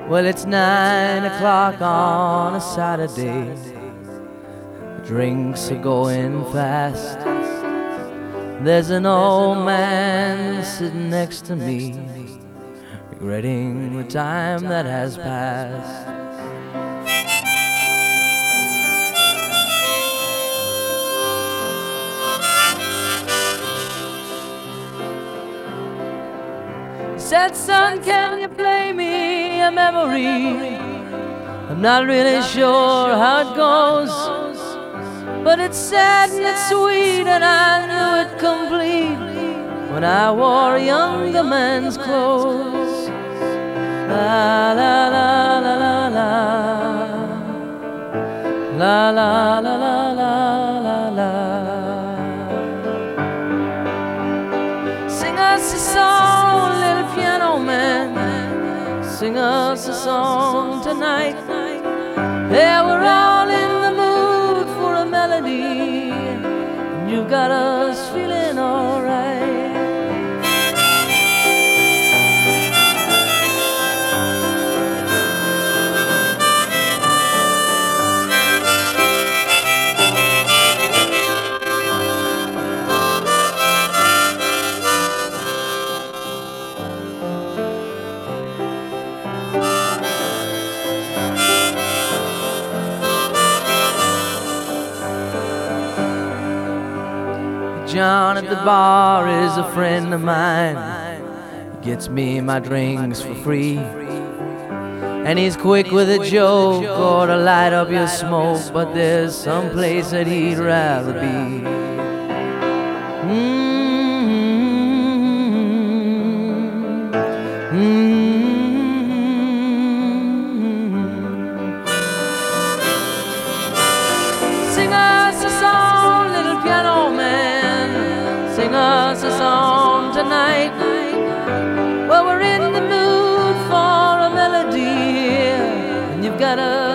Well, it's 9 o'clock on a Saturday. Drinks are going fast. There's an old man sitting next to me, regretting the time that has passed. He said, son, can you play me a memory? I'm not really sure how it goes, but it's sad and it's sweet, and I knew it complete when I wore a younger man's clothes. La la la la la la, la la la la la la. Sing us a song, little piano man. Sing us a song tonight. Yeah, we're all in the mood for a melody, and you got us feeling alright. John at the bar is a friend of mine. He gets me my drinks for free, and he's quick with a joke or to light up your smoke, but there's some place that he'd rather be. Sing us a song, little piano man. Sing us a song tonight. Well, we're in the mood for a melody, and you've got a